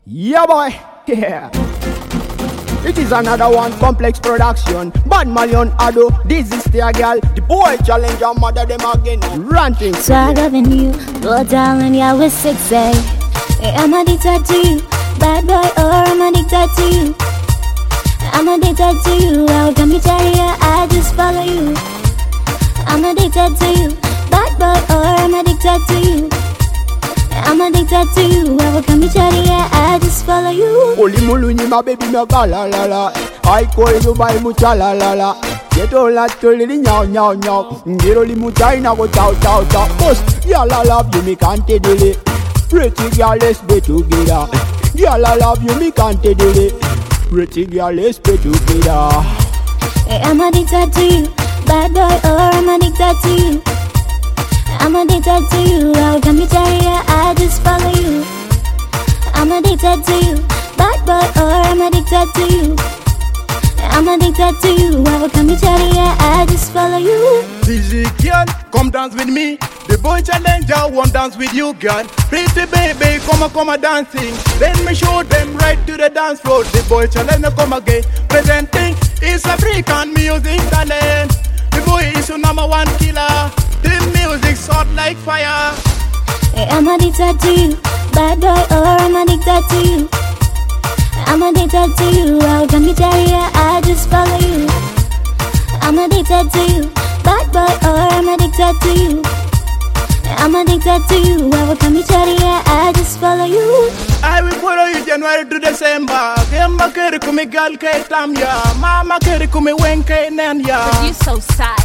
Yeah, boy. Yeah. It is another one, complex production. Bad Malion Ado, this is the girl. The boy challenge your mother them again. Ranting. Swag loving you, go down and yeah, we're sexy. I'm addicted to you, bad boy, or I'm addicted to you. I'm addicted to you, I'll come to you, I just follow you. I'm addicted to you, bad boy, or I'm addicted to you. I'm addicted to you, I will come to you, I just follow you. Holy Muluni, my baby, my la la la. I call you by mucha la la la. Get all that to lily now, now, now. Get only muchaina go chow, chow, chow. Post, yeah, la love you, me can't delay. Pretty girl, let's be together. Yeah, la love you, me can't delay. Pretty girl, let's be together. I'm addicted to you, bad boy, or I'm addicted to you. I'm addicted to you, I'll come to you, I just follow you. I'm addicted to you, bad boy, or I'm addicted to you. I'm addicted to you, I will come to you, I just follow you. Easy girl, come dance with me. The boy challenger won't dance with you, girl. Pretty baby, come a dancing. Then me show them right to the dance floor. The boy challenger come again, presenting his African music talent. The boy is your number one killer. The music's hot like fire. I'm addicted to you, bad boy, or I'm addicted to you. I'm addicted to you, I'll come to you, I just follow you. I'm addicted to you, bad boy, or I'm addicted to you. I'm addicted to you, I will come to you, I just follow you. I will follow you January to December. Kemba keri kumi gal ke tamya. Mama keri kumi wenke nenya. But you so sad.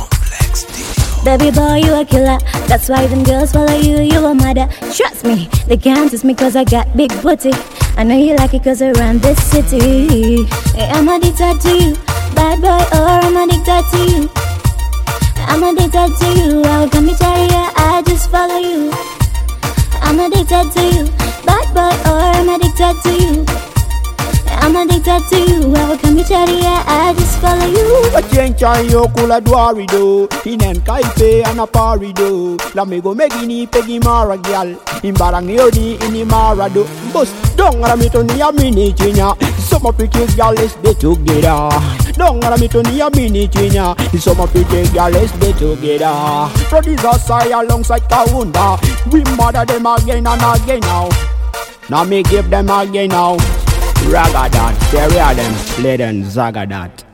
Baby boy, you a killer. That's why them girls follow you, you a mother. Trust me, they can't test me cause I got big booty. I know you like it cause I run this city. I'm addicted to you, bad boy, or I'm addicted to you. I'm addicted to you, I'll come to you, I just follow you. I'm addicted to you, bad boy, or I'm addicted to you. I'm addicted to you, I will come to you, I just follow you. A change on your kula dwari do. Inen kaipe and a pari do. La me go megini pegi mara gyal. Imbarang yodi ini mara do. Bus dong aramito ni a mini chinya. Some of pretty gyal let's be together. Dong aramito ni a mini chinya. Some of pretty gyal let's be together. Producer Sai alongside Kawunda. We mother them again and again now. Now me give them again now. Ragadat, stereo them, play them Zagadat.